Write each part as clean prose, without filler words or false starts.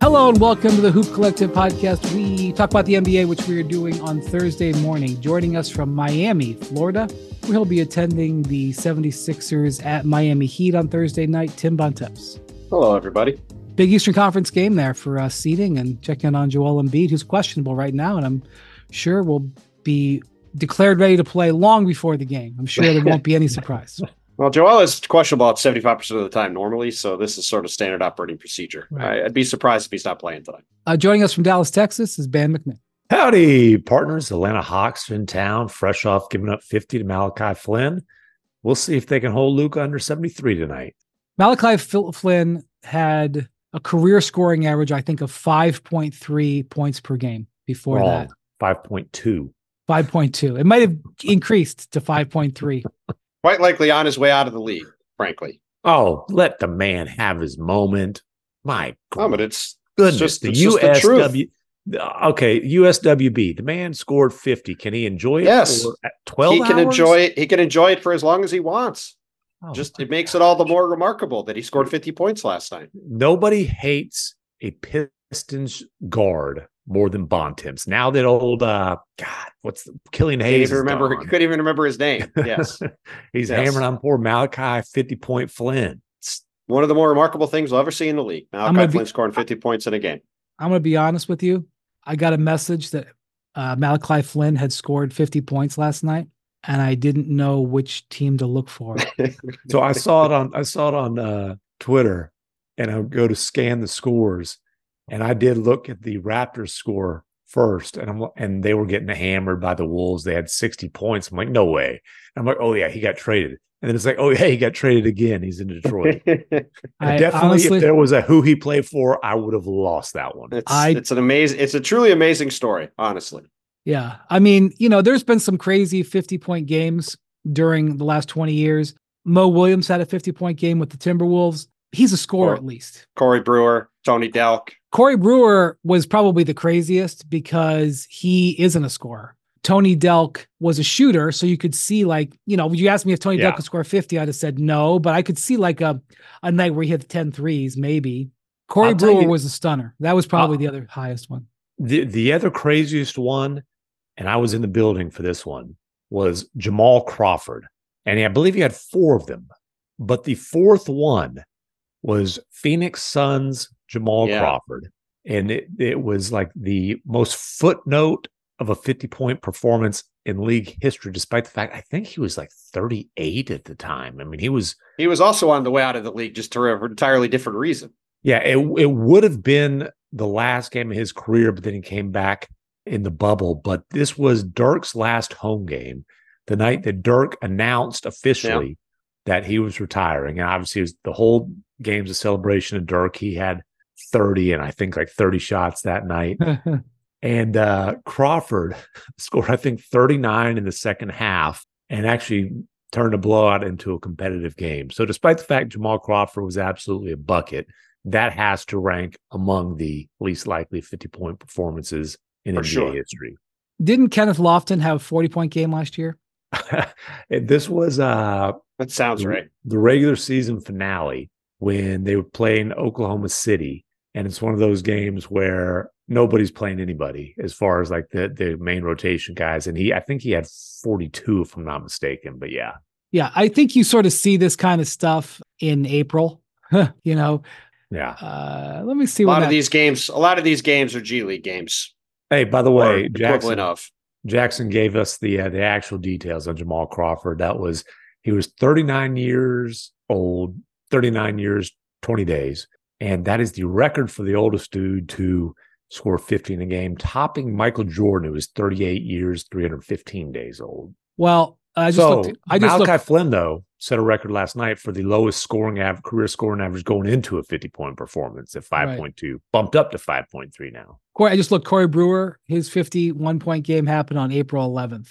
Hello and welcome to the Hoop Collective podcast. We talk about the NBA, which we are doing on Thursday morning. Joining us from Miami, Florida, where he'll be attending the 76ers at Miami Heat on Thursday night, Tim Bontemps. Hello, everybody. Big Eastern Conference game there for seeding, and checking on Joel Embiid, who's questionable right now, and I'm sure will be declared ready to play long before the game. I'm sure there won't be any surprise. Well, Joel is questionable about 75% of the time normally, so this is sort of standard operating procedure. Right. I'd be surprised if he's not playing tonight. Joining us from Dallas, Texas is Ben McMahon. Howdy, partners. Atlanta Hawks are in town, fresh off giving up 50 to Malachi Flynn. We'll see if they can hold Luka under 73 tonight. Malachi Flynn had a career scoring average, I think, of 5.3 points per game before that. 5.2. 5.2. It might have increased to 5.3. Quite likely on his way out of the league, frankly. Oh, let the man have his moment. My God. But it's goodness. just The USW. Okay, USWB. The man scored 50. Can he enjoy it Yes. for 12 He can hours? enjoy it. He can enjoy it for as long as he wants. Oh, It makes it all the more remarkable that he scored 50 points last night. nobody hates a Pistons guard more than Bontemps. Now that old Killian Hayes Couldn't even remember his name. Yes. He's Yes. hammering on poor Malachi 50-point Flynn. One of the more remarkable things we'll ever see in the league. Malachi Flynn scoring 50 points in a game. I'm going to be honest with you. I got a message that Malachi Flynn had scored 50 points last night, and I didn't know which team to look for. So I saw it on Twitter, and I would go to scan the scores, and I did look at the Raptors score first, and they were getting hammered by the Wolves. They had 60 points. I'm like, no way. I'm like, oh yeah, he got traded. And then it's like, oh yeah, he got traded again. He's in Detroit. Honestly, if there was a who he played for, I would have lost that one. It's a truly amazing story, honestly. Yeah. I mean, there's been some crazy 50-point games during the last 20 years. Mo Williams had a 50-point game with the Timberwolves. He's a scorer at least. Corey Brewer, Tony Delk. Corey Brewer was probably the craziest because he isn't a scorer. Tony Delk was a shooter, so you could see you asked me if Tony Delk could score 50, I'd have said no, but I could see a night where he hit 10 threes, maybe. Corey Brewer was a stunner. That was probably the other highest one. The other craziest one, and I was in the building for this one, was Jamal Crawford. And I believe he had 4 of them. But the fourth one was Phoenix Suns Jamal Crawford. And it was like the most footnote of a 50-point performance in league history, despite the fact I think he was like 38 at the time. I mean, he was also on the way out of the league just for an entirely different reason. Yeah, it would have been the last game of his career, but then he came back in the bubble. But this was Dirk's last home game, the night that Dirk announced officially that he was retiring. And obviously, it was the whole game's a celebration of Dirk. He had 30 and I think like 30 shots that night. And Crawford scored, I think, 39 in the second half and actually turned a blowout into a competitive game. So despite the fact Jamal Crawford was absolutely a bucket, that has to rank among the least likely 50-point performances in NBA history. Didn't Kenneth Lofton have a 40-point game last year? This was that sounds right. The regular season finale when they were playing Oklahoma City. And it's one of those games where nobody's playing anybody as far as like the main rotation guys. And I think he had 42, if I'm not mistaken. But yeah. Yeah, I think you sort of see this kind of stuff in April, Yeah. Let me see. A lot of these games are G League games. Hey, by the way, Jackson gave us the actual details on Jamal Crawford. He was 39 years old, 39 years, 20 days. And that is the record for the oldest dude to score 50 in a game, topping Michael Jordan, who was 38 years, 315 days old. Well, Malachi Flynn, though, set a record last night for the lowest career scoring average going into a 50-point performance at 5.2, bumped up to 5.3 now. I just looked. Corey Brewer, his 51-point game happened on April 11th.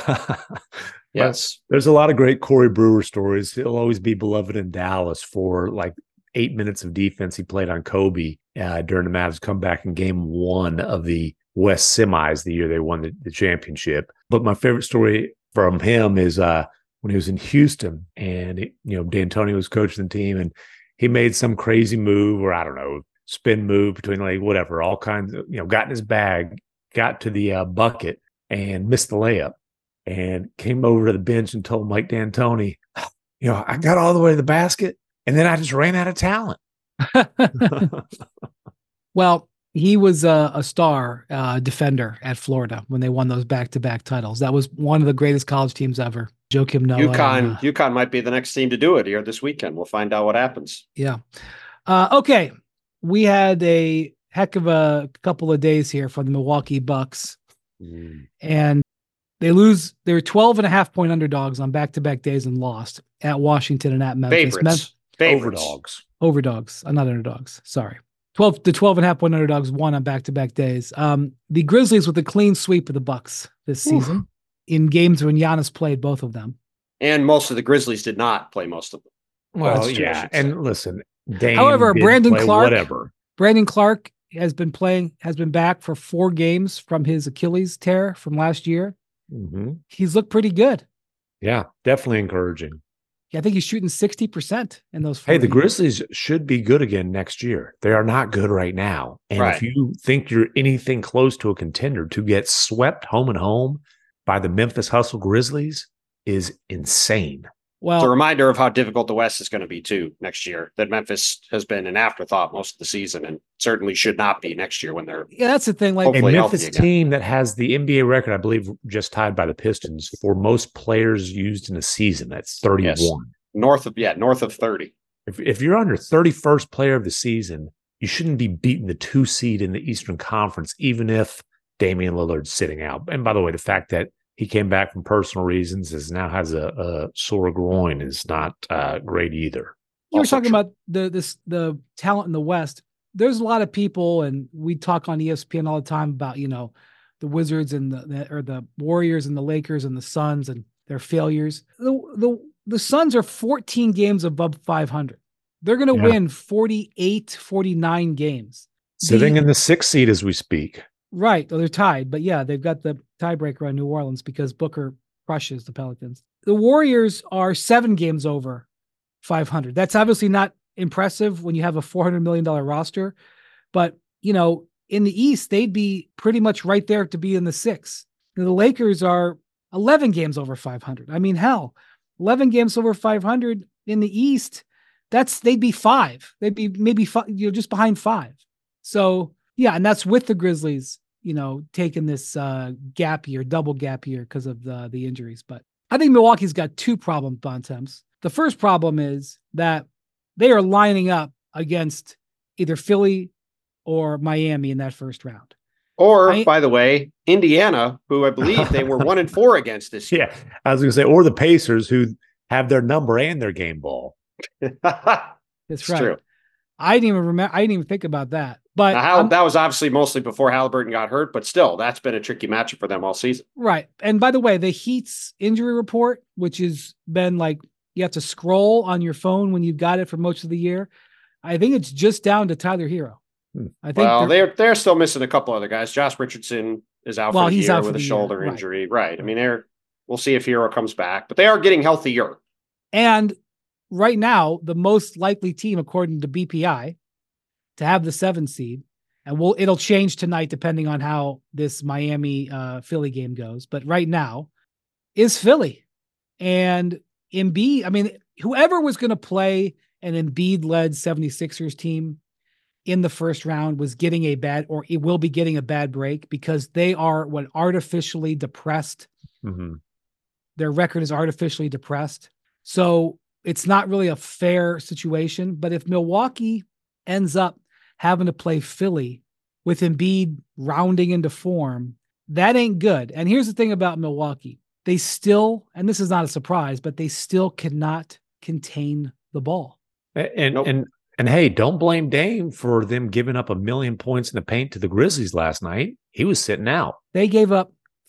Yes. There's a lot of great Corey Brewer stories. He'll always be beloved in Dallas for like 8 minutes of defense he played on Kobe during the Mavs comeback in game 1 of the West semis the year they won the championship. But my favorite story from him is when he was in Houston and D'Antoni was coaching the team and he made some crazy move, or I don't know, spin move between like whatever, all kinds of, got in his bag, got to the bucket and missed the layup, and came over to the bench and told Mike D'Antoni, I got all the way to the basket and then I just ran out of talent. Well, he was a star defender at Florida when they won those back-to-back titles. That was one of the greatest college teams ever. Joakim Noah. UConn might be the next team to do it here this weekend. We'll find out what happens. Yeah. Okay. We had a heck of a couple of days here for the Milwaukee Bucks. And they lose. They were 12.5-point underdogs on back-to-back days and lost at Washington and at Memphis. Favorites. Overdogs, not underdogs. Sorry. 12.5-point underdogs won on back-to-back days. The Grizzlies with a clean sweep of the Bucks this season in games when Giannis played both of them. And most of the Grizzlies did not play most of them. Well, yeah. And listen, Dame however, Brandon Clark has been back for 4 games from his Achilles tear from last year. Mm-hmm. He's looked pretty good. Yeah, definitely encouraging. I think he's shooting 60% in those 4 Hey, the games. Grizzlies should be good again next year. They are not good right now. And if you think you're anything close to a contender, to get swept home and home by the Memphis Hustle Grizzlies is insane. Well, it's a reminder of how difficult the West is going to be too next year, that Memphis has been an afterthought most of the season and certainly should not be next year when they're that's the thing. Like a Memphis team that has the NBA record, I believe, just tied by the Pistons for most players used in a season. That's 31. Yes. North of 30. If you're on your 31st player of the season, you shouldn't be beating the 2 seed in the Eastern Conference, even if Damian Lillard's sitting out. And by the way, the fact that he came back from personal reasons, now has a sore groin, is not great either. You were talking about the talent in the West. There's a lot of people, and we talk on ESPN all the time about, the Wizards and the Warriors and the Lakers and the Suns and their failures. The Suns are 14 games above 500. They're going to win 48, 49 games. Sitting in the 6th seed as we speak. Right. Well, they're tied, but yeah, they've got the tiebreaker on New Orleans because Booker crushes the Pelicans. The Warriors are 7 games over 500. That's obviously not impressive when you have a $400 million roster, but in the East, they'd be pretty much right there to be in the 6. The Lakers are 11 games over 500. I mean, hell, 11 games over 500 in the East, they'd be 5. They'd be maybe 5, just behind 5. So yeah, and that's with the Grizzlies, taking this double gap year because of the injuries. But I think Milwaukee's got 2 problems, Bontemps. The first problem is that they are lining up against either Philly or Miami in that first round. Or, by the way, Indiana, who I believe they were 1-4 against this year. Yeah, I was going to say, or the Pacers, who have their number and their game ball. That's right. True. I didn't even think about that. But that was obviously mostly before Halliburton got hurt, but still, that's been a tricky matchup for them all season. Right. And by the way, the Heat's injury report, which has been like you have to scroll on your phone when you've got it for most of the year, I think it's just down to Tyler Hero. I think they're still missing a couple other guys. Josh Richardson is out for the year with a shoulder injury. Right. I mean, we'll see if Hero comes back, but they are getting healthier. And right now, the most likely team, according to BPI, to have the 7 seed, and it'll change tonight depending on how this Miami Philly game goes. But right now is Philly. And Embiid, I mean, whoever was going to play an Embiid-led 76ers team in the first round was getting it will be getting a bad break because they are artificially depressed. Mm-hmm. Their record is artificially depressed. So it's not really a fair situation. But if Milwaukee ends up having to play Philly with Embiid rounding into form, that ain't good. And here's the thing about Milwaukee. They still, and this is not a surprise, but they still cannot contain the ball. And hey, don't blame Dame for them giving up 1 million points in the paint to the Grizzlies last night. He was sitting out. They gave up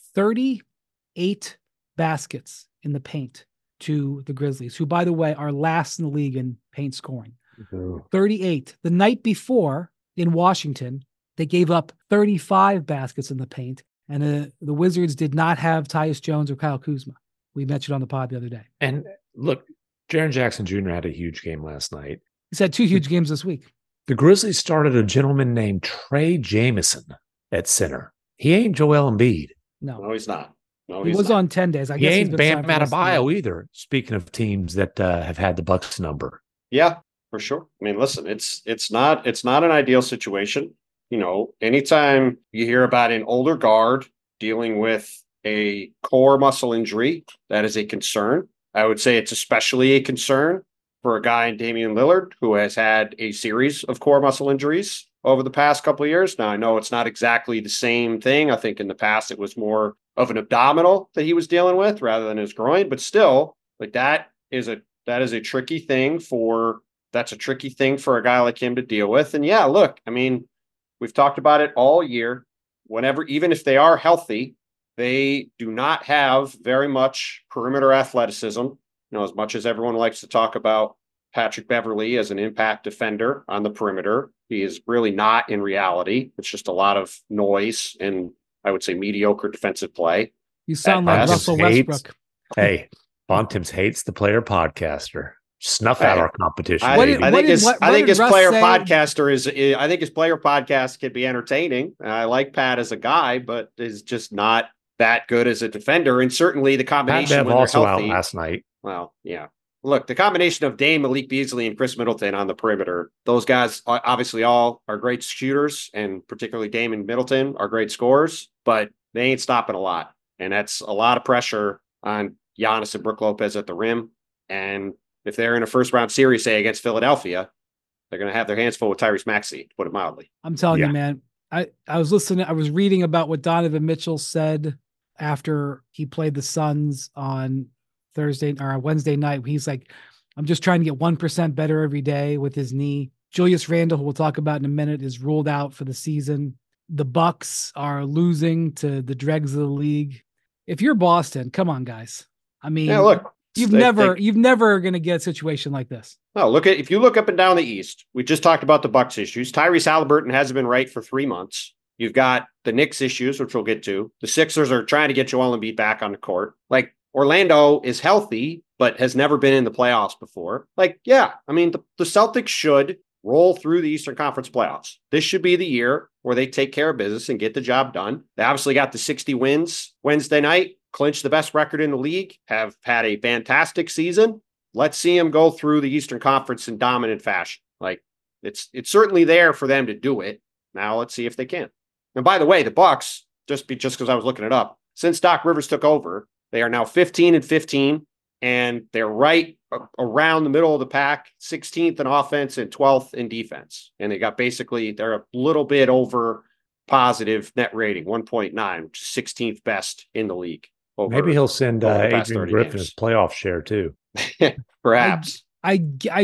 38 baskets in the paint to the Grizzlies, who, by the way, are last in the league in paint scoring. Mm-hmm. 38. The night before in Washington, they gave up 35 baskets in the paint, and the Wizards did not have Tyus Jones or Kyle Kuzma. We mentioned on the pod the other day. And look, Jaren Jackson Jr. had a huge game last night. He's had 2 huge games this week. The Grizzlies started a gentleman named Trey Jameson at center. He ain't Joel Embiid. No, he's not. No, he was not on 10 days. I guess he ain't Bam Adebayo either. Speaking of teams that have had the Bucks number. Yeah, for sure. I mean, listen, it's not an ideal situation. You know, anytime you hear about an older guard dealing with a core muscle injury, that is a concern. I would say it's especially a concern for a guy in Damian Lillard, who has had a series of core muscle injuries over the past couple of years. Now, I know it's not exactly the same thing. I think in the past it was more of an abdominal that he was dealing with rather than his groin, but still, like that is a tricky thing for a guy like him to deal with. And yeah, look, I mean, we've talked about it all year. Even if they are healthy, they do not have very much perimeter athleticism. You know, as much as everyone likes to talk about Patrick Beverley as an impact defender on the perimeter, he is really not in reality. It's just a lot of noise and I would say mediocre defensive play. You sound like Russell Westbrook. Hey, Bontemps hates the player podcaster. Snuff out our competition. I think his player podcast can be entertaining. I like Pat as a guy, but is just not that good as a defender. And certainly the combination Pat Bev also out last night. Well, yeah. Look, the combination of Dame, Malik Beasley, and Chris Middleton on the perimeter, those guys obviously all are great shooters, and particularly Dame and Middleton are great scorers, but they ain't stopping a lot. And that's a lot of pressure on Giannis and Brook Lopez at the rim. And if they're in a first-round series, say, against Philadelphia, they're going to have their hands full with Tyrese Maxey, to put it mildly. I'm telling you, man, I was reading about what Donovan Mitchell said after he played the Suns on Thursday or Wednesday night. He's like, I'm just trying to get 1% better every day with his knee. Julius Randle, who we'll talk about in a minute, is ruled out for the season. The Bucks are losing to the dregs of the league. If you're Boston, come on, guys. I mean, yeah, look, you've never going to get a situation like this. No, if you look up and down the East, we just talked about the Bucks issues. Tyrese Halliburton hasn't been right for 3 months. You've got the Knicks issues, which we'll get to. The Sixers are trying to get Joel Embiid back on the court. Like, Orlando is healthy, but has never been in the playoffs before. Like, yeah, I mean, the Celtics should roll through the Eastern Conference playoffs. This should be the year where they take care of business and get the job done. They obviously got the 60 wins Wednesday night, clinched the best record in the league, have had a fantastic season. Let's see them go through the Eastern Conference in dominant fashion. Like, it's certainly there for them to do it. Now let's see if they can. And by the way, the Bucks, just because I was looking it up, since Doc Rivers took over, they are now 15-15, and they're right around the middle of the pack, 16th in offense and 12th in defense. And they're a little bit over positive net rating, 1.9, which is 16th best in the league. Maybe he'll send Adrian Griffin his playoff share too. Perhaps. I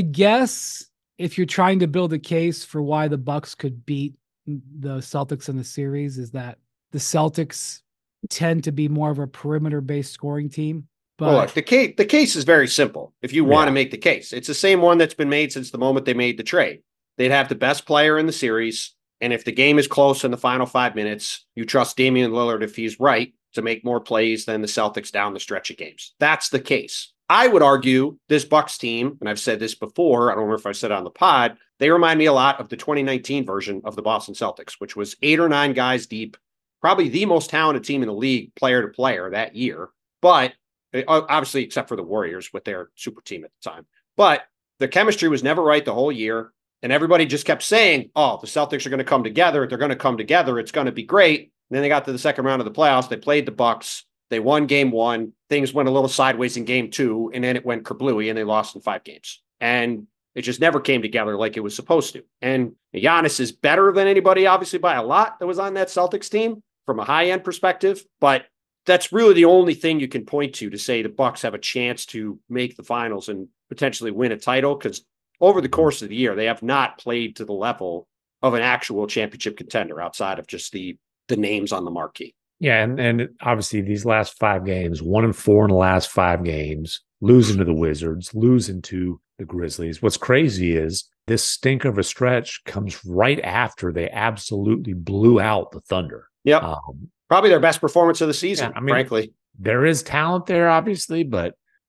guess if you're trying to build a case for why the Bucks could beat the Celtics in the series, is that the Celtics tend to be more of a perimeter-based scoring team. But well, look, the case is very simple. If you want to make the case, it's the same one that's been made since the moment they made the trade. They'd have the best player in the series, and if the game is close in the final 5 minutes, you trust Damian Lillard, if he's right, to make more plays than the Celtics down the stretch of games. That's the case. I would argue this Bucks team, and I've said this before, I don't remember if I said it on the pod, they remind me a lot of the 2019 version of the Boston Celtics, which was 8 or 9 guys deep, probably the most talented team in the league, player to player that year. But obviously, except for the Warriors with their super team at the time. But the chemistry was never right the whole year. And everybody just kept saying, oh, the Celtics are going to come together. They're going to come together. It's going to be great. And then they got to the second round of the playoffs. They played the Bucks. They won game 1. Things went a little sideways in game 2. And then it went kerblooey and they lost in 5 games. And it just never came together like it was supposed to. And Giannis is better than anybody, obviously, by a lot that was on that Celtics team from a high-end perspective. But that's really the only thing you can point to say the Bucks have a chance to make the finals and potentially win a title, because over the course of the year, they have not played to the level of an actual championship contender outside of just the names on the marquee. Yeah, and obviously these last 5 games, 1-4 in the last 5 games, losing to the Wizards, losing to the Grizzlies. What's crazy is this stink of a stretch comes right after they absolutely blew out the Thunder. Yep. Probably their best performance of the season, frankly. There is talent there, obviously, but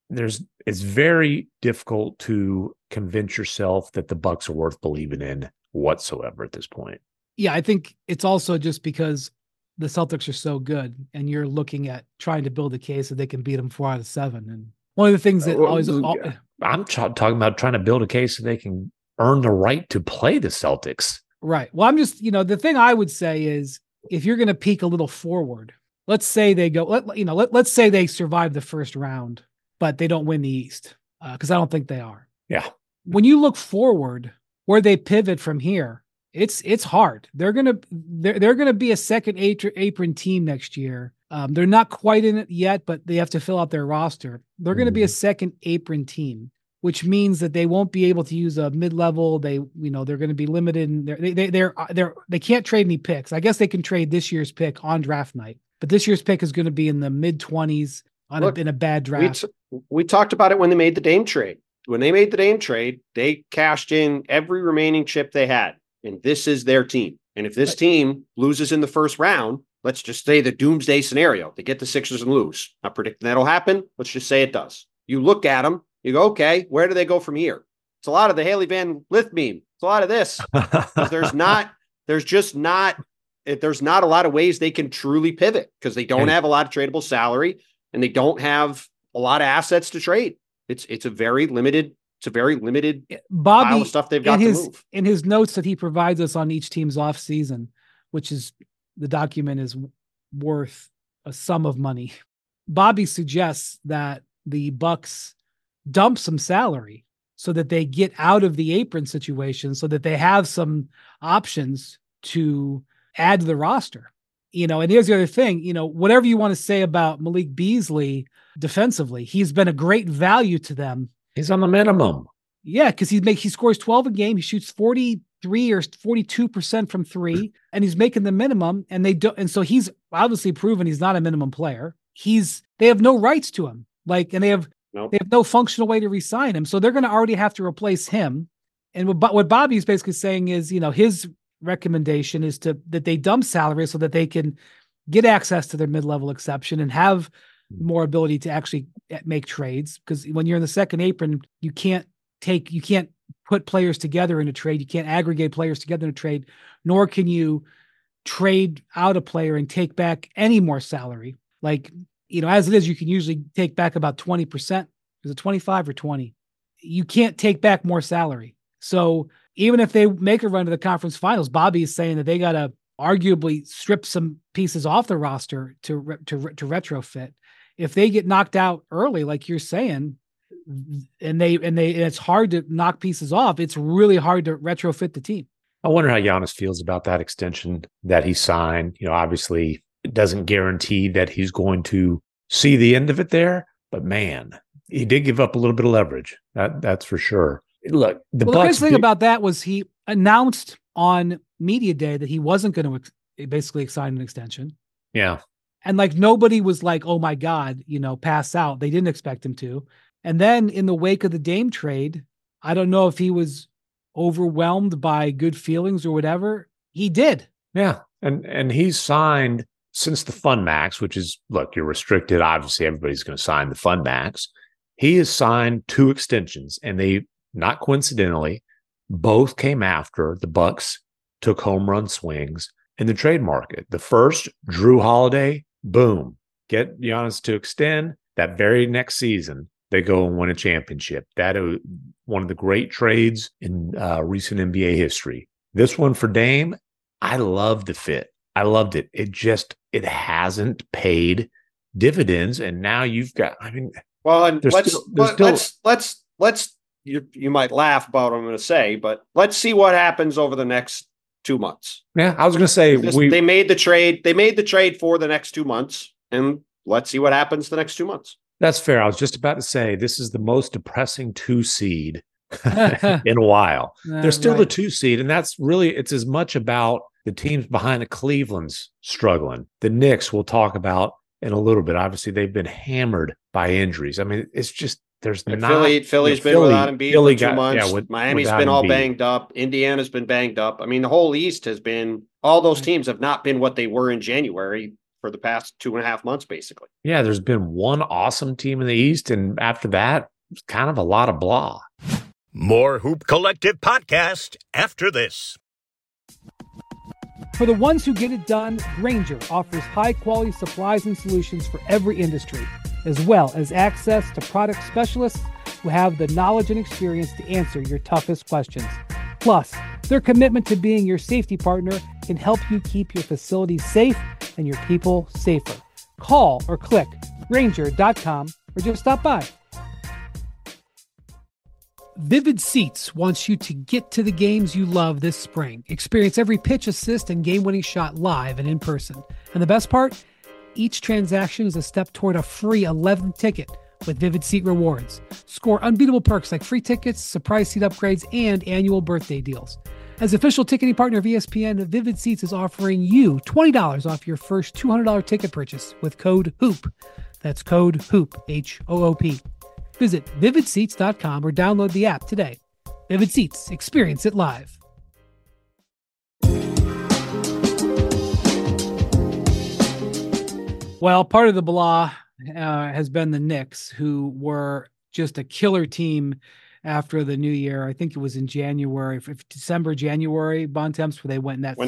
it's very difficult to convince yourself that the Bucks are worth believing in whatsoever at this point. Yeah, I think it's also just because the Celtics are so good, and you're looking at trying to build a case that they can beat them 4 out of 7. And one of the things that I'm talking about trying to build a case so they can earn the right to play the Celtics. Right. Well, I'm just, the thing I would say is if you're going to peek a little forward, let's say they go, let's say they survive the first round, but they don't win the East, because I don't think they are. Yeah. When you look forward, where they pivot from here, it's hard. They're gonna be a second apron team next year. They're not quite in it yet, but they have to fill out their roster. They're going to be a second apron team, which means that they won't be able to use a mid-level. They're going to be limited. In they can't trade any picks. I guess they can trade this year's pick on draft night, but this year's pick is going to be in the mid-20s in a bad draft. We talked about it when they made the Dame trade. When they made the Dame trade, they cashed in every remaining chip they had. And this is their team. And if this team loses in the first round, let's just say the doomsday scenario, they get the Sixers and lose. Not predicting that'll happen. Let's just say it does. You look at them, you go, okay, where do they go from here? It's a lot of the Haley Van Lith meme. It's a lot of this. There's not a lot of ways they can truly pivot because they don't have a lot of tradable salary and they don't have a lot of assets to trade. It's a very limited Bobby, pile of stuff they've got to move. In his notes that he provides us on each team's off season, which is the document is worth a sum of money. Bobby suggests that the Bucks dump some salary so that they get out of the apron situation, so that they have some options to add to the roster. And here's the other thing, whatever you want to say about Malik Beasley defensively, he's been a great value to them. He's on the minimum. Yeah, because he scores 12 a game. He shoots 43 or 42% from 3, and he's making the minimum. And so he's obviously proven he's not a minimum player. They have no rights to him. And they have no functional way to re-sign him. So they're going to already have to replace him. And what Bobby's basically saying is, his recommendation is that they dump salary so that they can get access to their mid-level exception and have more ability to actually make trades. Because when you're in the second apron, you can't put players together in a trade. You can't aggregate players together in a trade, nor can you trade out a player and take back any more salary. As it is, you can usually take back about 20%. Is it 25 or 20? You can't take back more salary. So even if they make a run to the conference finals, Bobby is saying that they got to arguably strip some pieces off the roster to retrofit. If they get knocked out early, like you're saying, and it's hard to knock pieces off, it's really hard to retrofit the team. I wonder how Giannis feels about that extension that he signed. Obviously it doesn't guarantee that he's going to see the end of it there, but man, he did give up a little bit of leverage. That's for sure. Look, the best thing about that was he announced on media day that he wasn't going to basically sign an extension. Yeah. And nobody was like, oh my God, pass out. They didn't expect him to. And then in the wake of the Dame trade, I don't know if he was overwhelmed by good feelings or whatever. He did. Yeah. And he's signed since the Fund Max, which is, look, you're restricted. Obviously, everybody's going to sign the Fund Max. He has signed 2 extensions, and they, not coincidentally, both came after the Bucks took home run swings in the trade market. The first, Drew Holiday, boom, get Giannis to extend. That very next season, they go and win a championship. That is one of the great trades in recent NBA history. This one for Dame, I love the fit. I loved it. It hasn't paid dividends, and now you've got. Well, and let's. You might laugh about what I'm going to say, but let's see what happens over the next 2 months. Yeah, I was going to say they made the trade. They made the trade for the next 2 months, and let's see what happens the next 2 months. That's fair. I was just about to say this is the most depressing 2 seed in a while. They're still the 2 seed, and that's really it's as much about the teams behind the Cleveland's struggling. The Knicks we'll talk about in a little bit. Obviously, they've been hammered by injuries. It's just. Philly's been without Embiid for 2 months. Miami's been all banged up. Indiana's been banged up. The whole East has been. All those teams have not been what they were in January for the past 2.5 months, basically. Yeah, there's been one awesome team in the East, and after that, it's kind of a lot of blah. More Hoop Collective podcast after this. For the ones who get it done, Grainger offers high-quality supplies and solutions for every industry, as well as access to product specialists who have the knowledge and experience to answer your toughest questions. Plus, their commitment to being your safety partner can help you keep your facilities safe and your people safer. Call or click Grainger.com or just stop by. Vivid Seats wants you to get to the games you love this spring. Experience every pitch, assist, and game-winning shot live and in person. And the best part? Each transaction is a step toward a free 11th ticket with Vivid Seat Rewards. Score unbeatable perks like free tickets, surprise seat upgrades, and annual birthday deals. As official ticketing partner of ESPN, Vivid Seats is offering you $20 off your first $200 ticket purchase with code HOOP. That's code HOOP, H-O-O-P. Visit vividseats.com or download the app today. Vivid Seats, experience it live. Well, part of the blah has been the Knicks, who were just a killer team after the new year. I think it was in January, January, Bontemps, where they went in that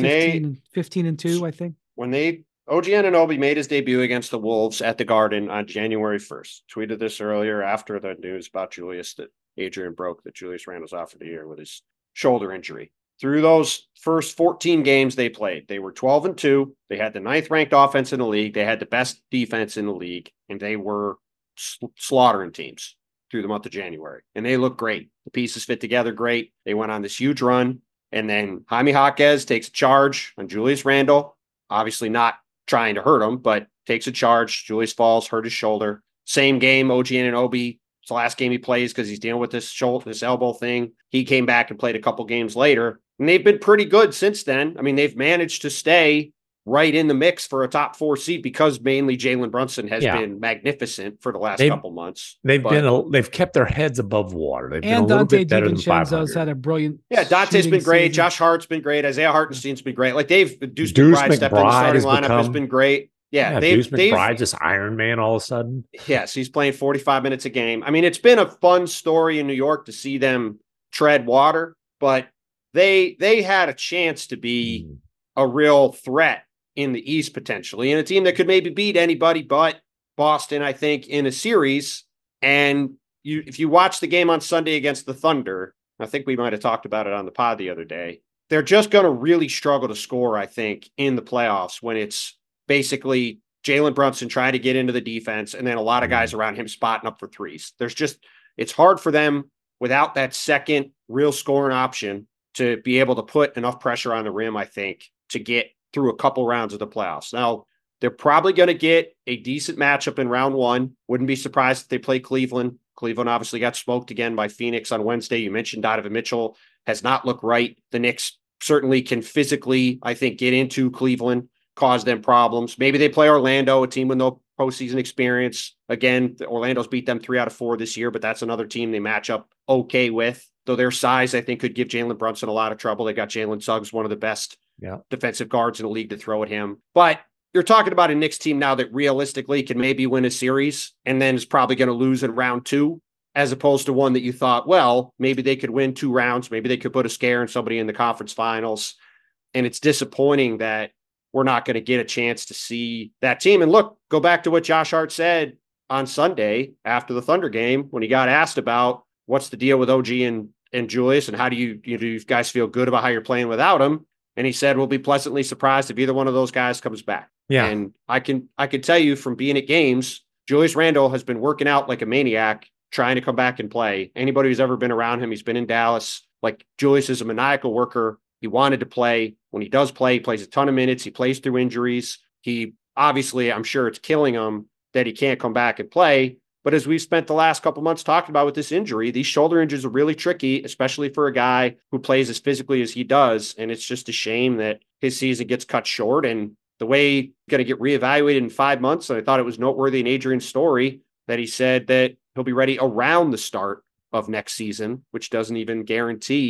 15-2, I think. When OG Anunoby made his debut against the Wolves at the Garden on January 1st. Tweeted this earlier after the news about Julius, that Adrian broke that Julius Randle's out for the year with his shoulder injury. Through those first 14 games they played, they were 12-2. They had the 9th ranked offense in the league. They had the best defense in the league, and they were slaughtering teams through the month of January. And they looked great. The pieces fit together great. They went on this huge run. And then Jaime Jaquez takes a charge on Julius Randle. Obviously not trying to hurt him, but takes a charge. Julius falls, hurt his shoulder. Same game, OG Anunoby. It's the last game he plays because he's dealing with this elbow thing. He came back and played a couple games later, and they've been pretty good since then. I mean, they've managed to stay right in the mix for a top 4 seed because mainly Jalen Brunson has been magnificent for the last couple months. They've kept their heads above water. They've been a little bit better than 500. Had a brilliant. Yeah, Dante's been great. Season. Josh Hart's been great. Isaiah Hartenstein's been great. Like Deuce McBride stepped in the starting lineup has been great. Yeah, Deuce McBride just Iron Man all of a sudden. Yes, he's playing 45 minutes a game. I mean, it's been a fun story in New York to see them tread water, but they had a chance to be a real threat in the East potentially, and a team that could maybe beat anybody but Boston, I think, in a series. And if you watch the game on Sunday against the Thunder, I think we might have talked about it on the pod the other day, they're just going to really struggle to score, I think, in the playoffs when it's basically Jalen Brunson trying to get into the defense and then a lot of guys around him spotting up for threes. It's hard for them without that second real scoring option to be able to put enough pressure on the rim, I think, to get through a couple rounds of the playoffs. Now, they're probably going to get a decent matchup in round 1. Wouldn't be surprised if they play Cleveland. Cleveland obviously got smoked again by Phoenix on Wednesday. You mentioned Donovan Mitchell has not looked right. The Knicks certainly can physically, I think, get into Cleveland, cause them problems. Maybe they play Orlando, a team with no postseason experience. Again, Orlando's beat them 3 out of 4 this year, but that's another team they match up okay with. Though their size, I think, could give Jalen Brunson a lot of trouble. They got Jalen Suggs, one of the best defensive guards in the league, to throw at him. But you're talking about a Knicks team now that realistically can maybe win a series and then is probably going to lose in round 2, as opposed to one that you thought, well, maybe they could win 2 rounds. Maybe they could put a scare in somebody in the conference finals. And it's disappointing that we're not going to get a chance to see that team. And look, go back to what Josh Hart said on Sunday after the Thunder game when he got asked about what's the deal with OG and Julius and how do you guys feel good about how you're playing without him? And he said, we'll be pleasantly surprised if either one of those guys comes back. Yeah. And I can tell you from being at games, Julius Randle has been working out like a maniac, trying to come back and play. Anybody who's ever been around him, he's been in Dallas. Like, Julius is a maniacal worker. He wanted to play. When he does play, he plays a ton of minutes. He plays through injuries. He obviously, I'm sure it's killing him that he can't come back and play. But as we've spent the last couple months talking about with this injury, these shoulder injuries are really tricky, especially for a guy who plays as physically as he does. And it's just a shame that his season gets cut short. And the way he's going to get reevaluated in 5 months, and I thought it was noteworthy in Adrian's story that he said that he'll be ready around the start of next season, which doesn't even guarantee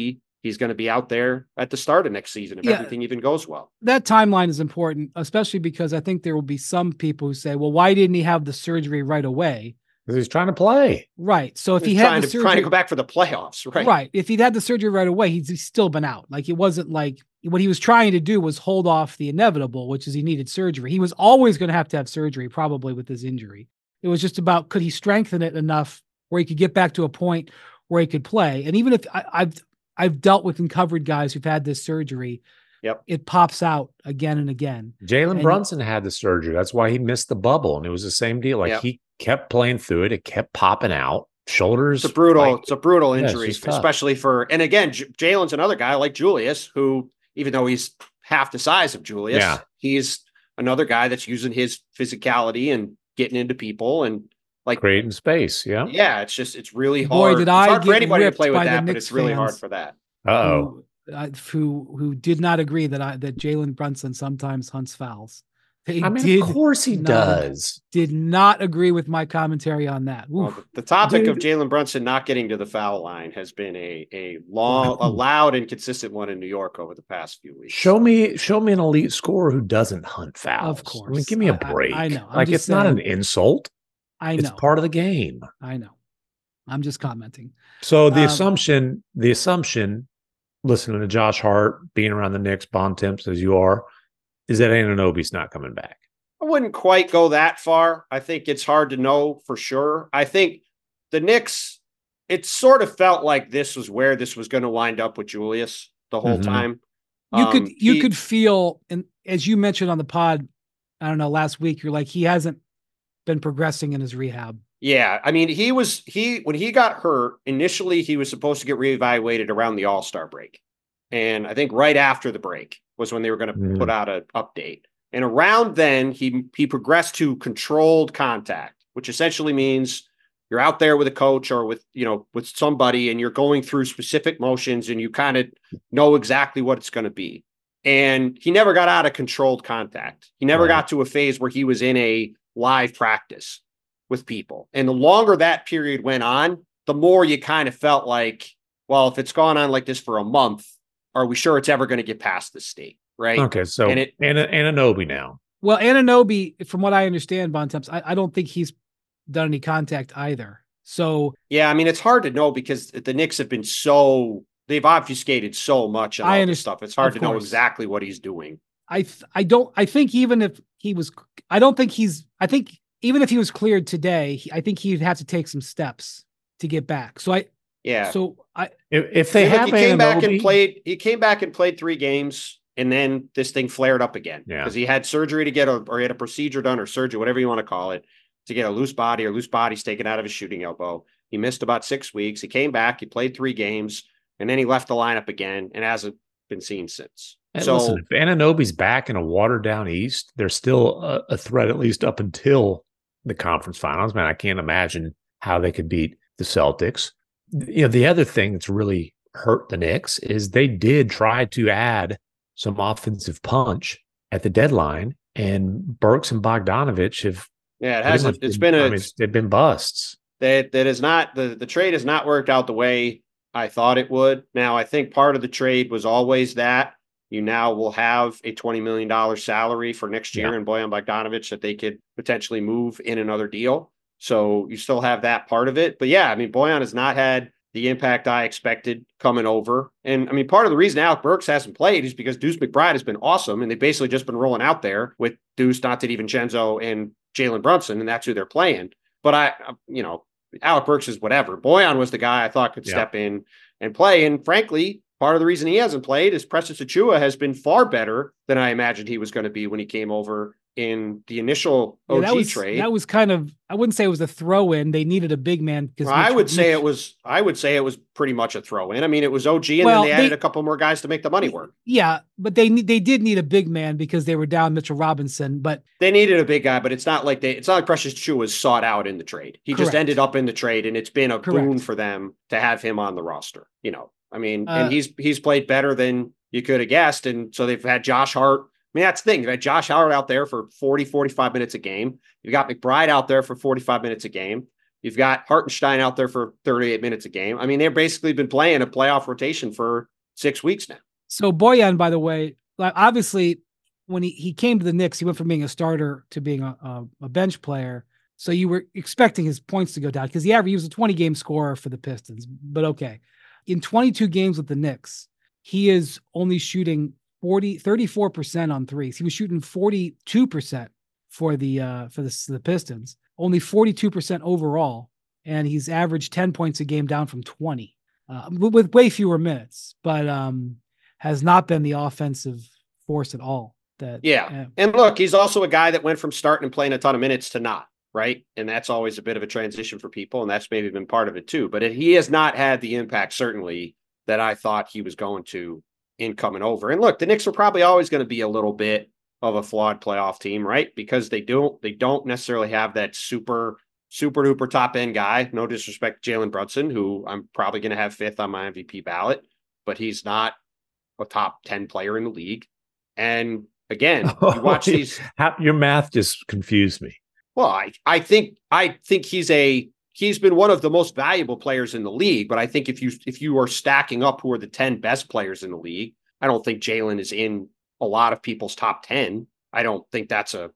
he's going to be out there at the start of next season if everything even goes well. That timeline is important, especially because I think there will be some people who say, well, why didn't he have the surgery right away? Because he's trying to play. Right. So if he had the surgery, trying to go back for the playoffs, right? Right. If he'd had the surgery right away, he's still been out. Like, it wasn't like what he was trying to do was hold off the inevitable, which is he needed surgery. He was always going to have surgery, probably, with his injury. It was just about, could he strengthen it enough where he could get back to a point where he could play? And even if I've dealt with and covered guys who've had this surgery, it pops out again and again. Jalen Brunson had the surgery. That's why he missed the bubble. And it was the same deal. Like, he kept playing through it. It kept popping out. Shoulders. It's a brutal injury, especially for, and again, Jalen's another guy like Julius, who, even though he's half the size of Julius, he's another guy that's using his physicality and getting into people and like creating space. Yeah. Yeah. It's really hard. It's hard for anybody to play with that, but it's really hard for that. Who did not agree that Jalen Brunson sometimes hunts fouls. Of course he does. Did not agree with my commentary on that. Well, the topic of Jalen Brunson not getting to the foul line has been a loud and consistent one in New York over the past few weeks. Show me an elite scorer who doesn't hunt fouls. Of course. I mean, give me a break. I know. It's not an insult. I know. It's part of the game. I know. I'm just commenting. So the assumption, listening to Josh Hart, being around the Knicks, Bontemps as you are, is that Anunoby's not coming back. I wouldn't quite go that far. I think it's hard to know for sure. I think the Knicks, it sort of felt like this was where this was going to wind up with Julius the whole time. You could feel, and as you mentioned on the pod, I don't know, last week, you're like, he hasn't been progressing in his rehab. Yeah. I mean, when he got hurt, initially he was supposed to get reevaluated around the All-Star break. And I think right after the break was when they were going to put out an update. And around then he progressed to controlled contact, which essentially means you're out there with a coach or with somebody and you're going through specific motions and you kind of know exactly what it's going to be. And he never got out of controlled contact. He never got to a phase where he was in a live practice with people. And the longer that period went on, the more you kind of felt like, well, if it's gone on like this for a month, are we sure it's ever going to get past this state? Right. Okay. So Anunoby now. Well, Anunoby, from what I understand, Bontemps, I don't think he's done any contact either. So yeah, I mean, it's hard to know because the Knicks have been they've obfuscated so much on all this stuff. It's hard to know exactly what he's doing. I think even if he was cleared today, I think he'd have to take some steps to get back. If they have, he came back and played 3 games, and then this thing flared up again because he had surgery to get or he had a procedure done or surgery, whatever you want to call it, to get a loose body's taken out of his shooting elbow. He missed about 6 weeks. He came back, he played 3 games, and then he left the lineup again and hasn't been seen since. And listen, if Anunoby's back in a watered down East, there's still a threat at least up until the conference finals. Man, I can't imagine how they could beat the Celtics. The other thing that's really hurt the Knicks is they did try to add some offensive punch at the deadline, and Burks and Bogdanovich have. Yeah, it hasn't. They've been busts. That is not the trade has not worked out the way I thought it would. Now, I think part of the trade was always that you now will have a $20 million salary for next year in Bojan Bogdanovich that they could potentially move in another deal. So you still have that part of it. But yeah, I mean, Bojan has not had the impact I expected coming over. And I mean, part of the reason Alec Burks hasn't played is because Deuce McBride has been awesome. And they've basically just been rolling out there with Deuce, Donte DiVincenzo, and Jalen Brunson. And that's who they're playing. But Alec Burks is whatever. Bojan was the guy I thought could step in and play. And frankly, part of the reason he hasn't played is Precious Achiuwa has been far better than I imagined he was going to be when he came over in the initial OG trade. That was kind of, I wouldn't say it was a throw in. They needed a big man. I would say it was pretty much a throw in. I mean, it was OG and then they added a couple more guys to make the money work. Yeah. But they did need a big man because they were down Mitchell Robinson, but they needed a big guy, but it's not like Precious Achiuwa was sought out in the trade. He just ended up in the trade, and it's been a boon for them to have him on the roster. I mean, and he's played better than you could have guessed. And so they've had Josh Hart. I mean, that's the thing. You've had Josh Howard out there for 40, 45 minutes a game. You've got McBride out there for 45 minutes a game. You've got Hartenstein out there for 38 minutes a game. I mean, they've basically been playing a playoff rotation for 6 weeks now. So Bojan, by the way, obviously when he came to the Knicks, he went from being a starter to being a bench player. So you were expecting his points to go down because he was a 20-game scorer for the Pistons. But okay, in 22 games with the Knicks, he is only shooting 34% on threes. He was shooting 42% for the Pistons, only 42% overall, and he's averaged 10 points a game, down from 20, with way fewer minutes, but has not been the offensive force at all. And look, he's also a guy that went from starting and playing a ton of minutes to not, right? And that's always a bit of a transition for people, and that's maybe been part of it too. But he has not had the impact, certainly, that I thought he was going to in coming over. And look, the Knicks are probably always going to be a little bit of a flawed playoff team, right? Because they don't necessarily have that super duper top end guy. No disrespect to Jalen Brunson, who I'm probably going to have 5th on my MVP ballot, but he's not a top 10 player in the league. And again, you watch these. Your math just confused me. Well, I think he's been one of the most valuable players in the league, but I think if you are stacking up who are the 10 best players in the league, I don't think Jalen is in a lot of people's top 10. I don't think that's a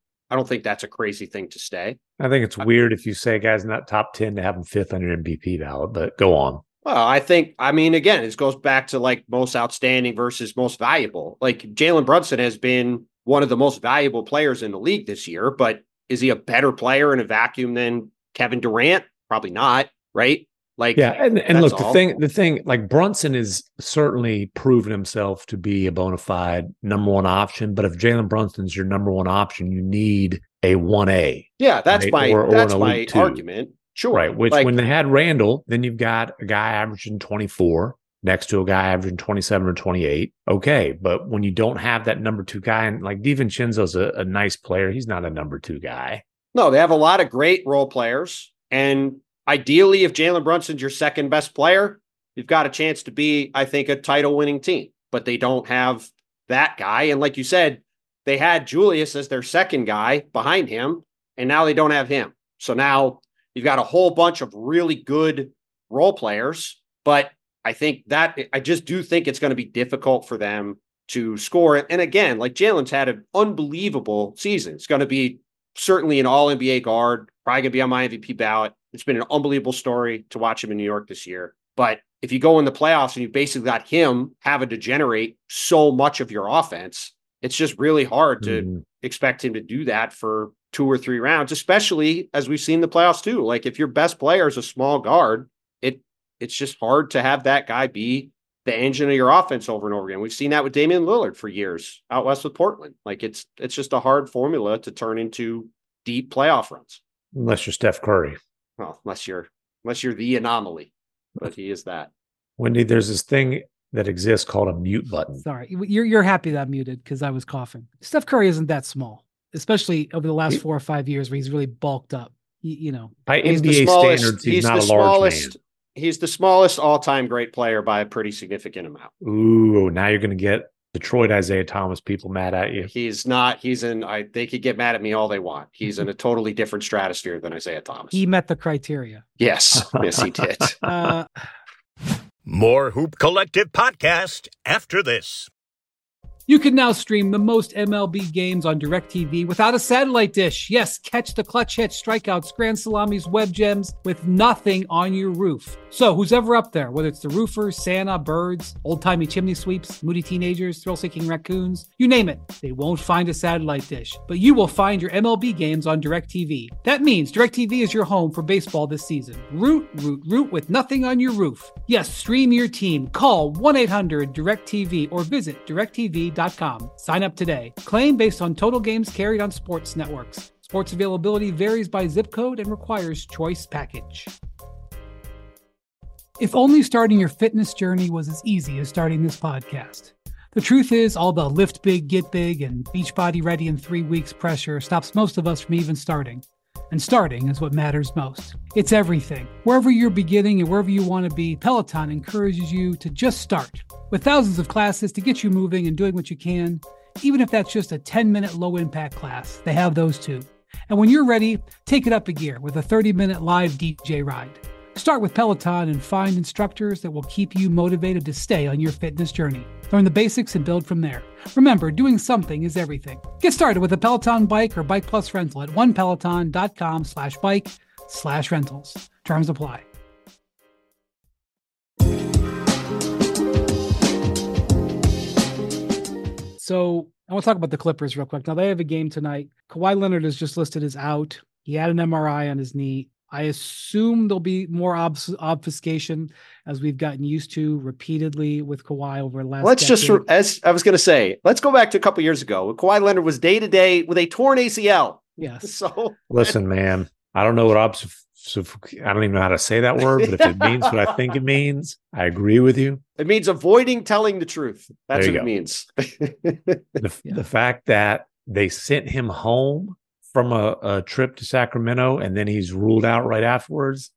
crazy thing to say. I think it's weird if you say a guy's not top 10 to have him 5th on your MVP ballot, but go on. Well, again, this goes back to like most outstanding versus most valuable. Like Jalen Brunson has been one of the most valuable players in the league this year, but is he a better player in a vacuum than Kevin Durant? Probably not, right? Like, yeah, and look, the thing, like Brunson is certainly proven himself to be a bona fide number one option. But if Jalen Brunson's your number one option, you need a 1A. Yeah, that's my argument. Sure. Right. Which when they had Randall, then you've got a guy averaging 24 next to a guy averaging 27 or 28. Okay. But when you don't have that number 2 guy, and like DiVincenzo's a nice player, he's not a number 2 guy. No, they have a lot of great role players. And ideally, if Jalen Brunson's your second best player, you've got a chance to be, I think, a title winning team. But they don't have that guy. And like you said, they had Julius as their second guy behind him, and now they don't have him. So now you've got a whole bunch of really good role players, but I just do think it's going to be difficult for them to score. And again, like Jalen's had an unbelievable season. It's going to be certainly an all-NBA guard, probably going to be on my MVP ballot. It's been an unbelievable story to watch him in New York this year. But if you go in the playoffs and you basically got him having to generate so much of your offense, it's just really hard to expect him to do that for 2 or 3 rounds, especially as we've seen the playoffs too. Like if your best player is a small guard, it's just hard to have that guy be the engine of your offense over and over again. We've seen that with Damian Lillard for years out west with Portland. Like it's just a hard formula to turn into deep playoff runs. Unless you're Steph Curry. Well, unless you're the anomaly, but he is that. Wendy, there's this thing that exists called a mute button. Sorry, you're happy that I'm muted because I was coughing. Steph Curry isn't that small, especially over the last 4 or 5 years where he's really bulked up. By NBA standards, he's not a large man. He's the smallest all-time great player by a pretty significant amount. Ooh, now you're going to get Detroit Isaiah Thomas people mad at you. He's not. They could get mad at me all they want. He's in a totally different stratosphere than Isaiah Thomas. He met the criteria. Yes. Yes, he did. More Hoop Collective podcast after this. You can now stream the most MLB games on DirecTV without a satellite dish. Yes, catch the clutch hits, strikeouts, grand salamis, web gems with nothing on your roof. So who's ever up there, whether it's the roofers, Santa, birds, old-timey chimney sweeps, moody teenagers, thrill-seeking raccoons, you name it, they won't find a satellite dish. But you will find your MLB games on DirecTV. That means DirecTV is your home for baseball this season. Root with nothing on your roof. Yes, stream your team. Call 1-800-DirecTV or visit DirecTV.com. Sign up today. Claim based on total games carried on sports networks. Sports availability varies by zip code and requires choice package. If only starting your fitness journey was as easy as starting this podcast. The truth is, all the lift big, get big, and Beachbody ready in 3 weeks pressure stops most of us from even starting. And starting is what matters most. It's everything. Wherever you're beginning and wherever you want to be, Peloton encourages you to just start. With thousands of classes to get you moving and doing what you can, even if that's just a 10-minute low-impact class, they have those too. And when you're ready, take it up a gear with a 30-minute live DJ ride. Start with Peloton and find instructors that will keep you motivated to stay on your fitness journey. Learn the basics and build from there. Remember, doing something is everything. Get started with a Peloton bike or Bike Plus rental at onepeloton.com/bike/rentals. Terms apply. So I want to talk about the Clippers real quick. Now, they have a game tonight. Kawhi Leonard is just listed as out. He had an MRI on his knee. I assume there'll be more obfuscation as we've gotten used to repeatedly with Kawhi over the last decade. As I was going to say, let's go back to a couple years ago when Kawhi Leonard was day-to-day with a torn ACL. Yes. So listen, man, I don't know what I don't even know how to say that word, but if it means what I think it means, I agree with you. It means avoiding telling the truth. That's what it means. The fact that they sent him home from a trip to Sacramento and then he's ruled out right afterwards.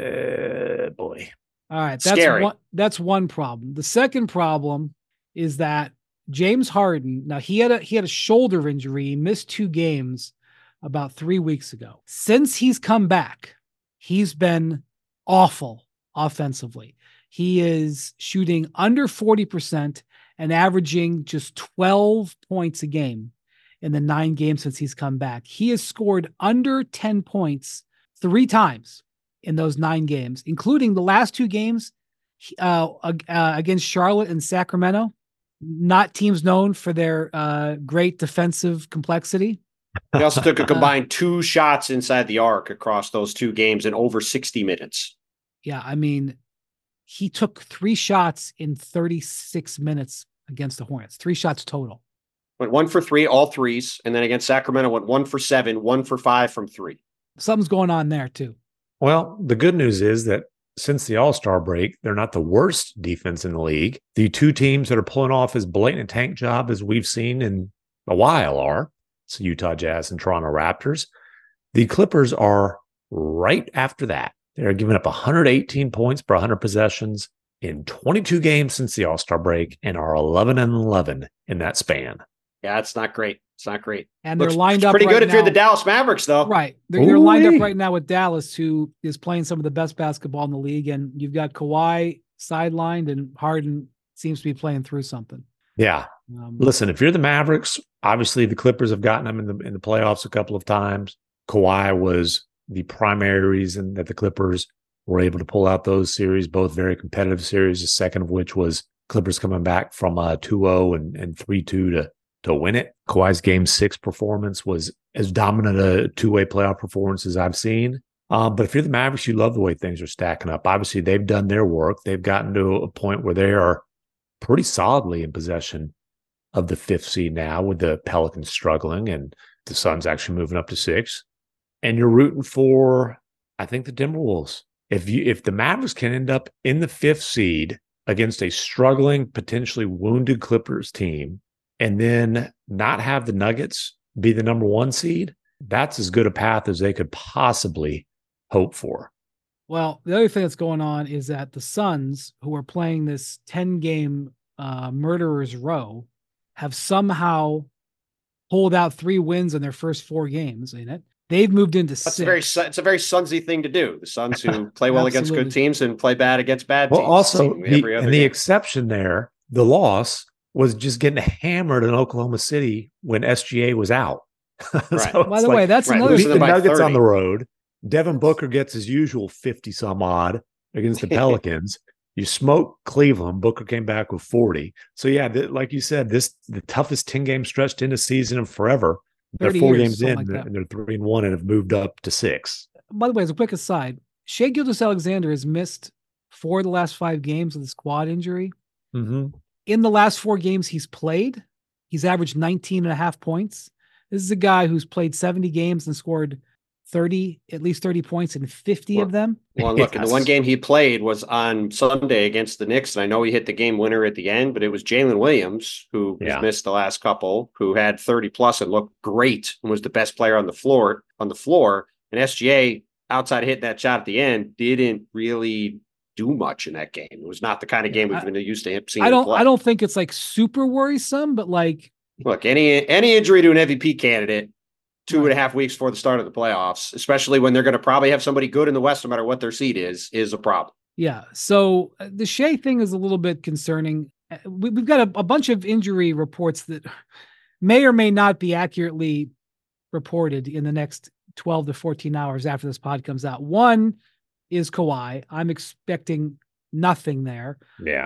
Boy. All right. Scary. That's one problem. The second problem is that James Harden, now he had a shoulder injury. He missed 2 games about 3 weeks ago. Since he's come back, he's been awful offensively. He is shooting under 40% and averaging just 12 points a game in the 9 games since he's come back. He has scored under 10 points 3 times in those 9 games, including the last 2 games against Charlotte and Sacramento, not teams known for their great defensive complexity. He also took a combined 2 shots inside the arc across those 2 games in over 60 minutes. Yeah, I mean, he took 3 shots in 36 minutes against the Hornets, 3 shots total. Went 1 for 3, all threes. And then against Sacramento, went 1 for 7, 1 for 5 from 3. Something's going on there too. Well, the good news is that since the All-Star break, they're not the worst defense in the league. The 2 teams that are pulling off as blatant tank job as we've seen in a while are so Utah Jazz and Toronto Raptors. The Clippers are right after that. They're giving up 118 points per 100 possessions in 22 games since the All-Star break and are 11-11 in that span. Yeah, it's not great. It's not great. And they're lined up pretty right good if now. You're the Dallas Mavericks, though. Right. They're lined up right now with Dallas, who is playing some of the best basketball in the league. And you've got Kawhi sidelined and Harden seems to be playing through something. Yeah. Listen, if you're the Mavericks, obviously the Clippers have gotten them in the playoffs a couple of times. Kawhi was the primary reason that the Clippers were able to pull out those series, both very competitive series, the second of which was Clippers coming back from 2-0 and 3-2 to win it. Kawhi's Game 6 performance was as dominant a 2-way playoff performance as I've seen. But if you're the Mavericks, you love the way things are stacking up. Obviously, they've done their work. They've gotten to a point where they are pretty solidly in possession of the 5th seed now, with the Pelicans struggling and the Suns actually moving up to 6. And you're rooting for, I think, the Timberwolves. If the Mavericks can end up in the 5th seed against a struggling, potentially wounded Clippers team, and then not have the Nuggets be the number 1 seed, that's as good a path as they could possibly hope for. Well, the other thing that's going on is that the Suns, who are playing this 10-game murderer's row, have somehow pulled out 3 wins in their first 4 games in it. They've moved into 6. It's a very Sunsy thing to do. The Suns who play well against good teams and play bad against bad teams. Well, also, the exception there, the loss was just getting hammered in Oklahoma City when SGA was out. Right. So by the way, that's another thing. The Nuggets 30. on the road. Devin Booker gets his usual 50 some odd against the Pelicans. You smoke Cleveland. Booker came back with 40. So yeah, like you said, the toughest 10-game stretch into season of forever. They're 4 games in, and they're 3-1 and have moved up to 6. By the way, as a quick aside, Shai Gilgeous-Alexander has missed 4 of the last 5 games with his quad injury. Mm-hmm. In the last 4 games he's played, he's averaged 19.5 points. This is a guy who's played 70 games and scored at least 30 points in 50 of them. Well, look, in the one game he played was on Sunday against the Knicks, and I know he hit the game winner at the end, but it was Jalen Williams, who has missed the last couple, who had 30+ and looked great and was the best player on the floor. And SGA, outside hitting that shot at the end, didn't really do much in that game. It was not the kind of game we've been used to him seeing. I don't think it's like super worrisome, but like, look, any injury to an MVP candidate 2.5 weeks before the start of the playoffs, especially when they're going to probably have somebody good in the West, no matter what their seed is a problem. Yeah. So the Shea thing is a little bit concerning. We've got a bunch of injury reports that may or may not be accurately reported in the next 12 to 14 hours after this pod comes out. One is Kawhi. I'm expecting nothing there. Yeah.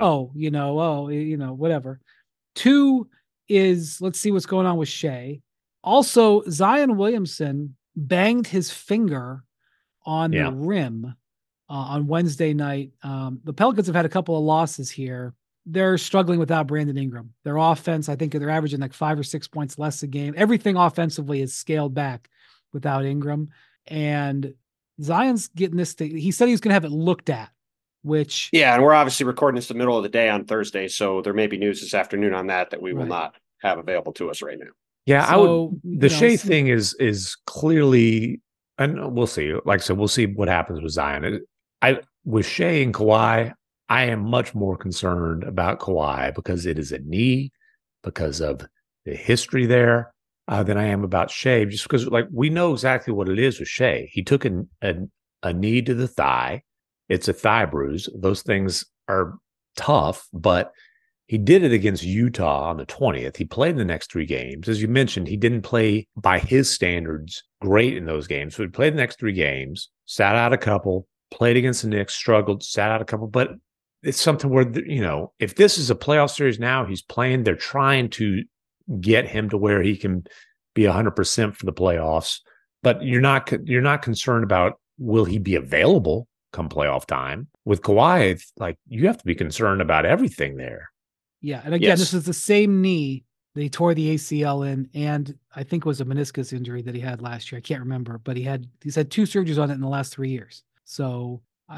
Whatever. Two is, let's see what's going on with Shea. Also, Zion Williamson banged his finger on the rim on Wednesday night. The Pelicans have had a couple of losses here. They're struggling without Brandon Ingram. Their offense, I think they're averaging like 5 or 6 points less a game. Everything offensively is scaled back without Ingram. And Zion's getting this thing. He said he was going to have it looked at, which... Yeah, and we're obviously recording this the middle of the day on Thursday, so there may be news this afternoon on that we will not have available to us right now. Yeah, so, the Shea thing is clearly, and we'll see. Like I said, we'll see what happens with Zion. With Shea and Kawhi, I am much more concerned about Kawhi because it is a knee, because of the history there, than I am about Shea. Just because, we know exactly what it is with Shea. He took a knee to the thigh. It's a thigh bruise. Those things are tough, but he did it against Utah on the 20th. He played the next 3 games. As you mentioned, he didn't play by his standards great in those games. So he played the next 3 games, sat out a couple, played against the Knicks, struggled, sat out a couple. But it's something where, if this is a playoff series now, he's playing, they're trying to get him to where he can be 100% for the playoffs. But you're not concerned about, will he be available come playoff time? With Kawhi, you have to be concerned about everything there. Yeah. And again, This is the same knee that he tore the ACL in, and I think it was a meniscus injury that he had last year. I can't remember, but he's had 2 surgeries on it in the last 3 years. So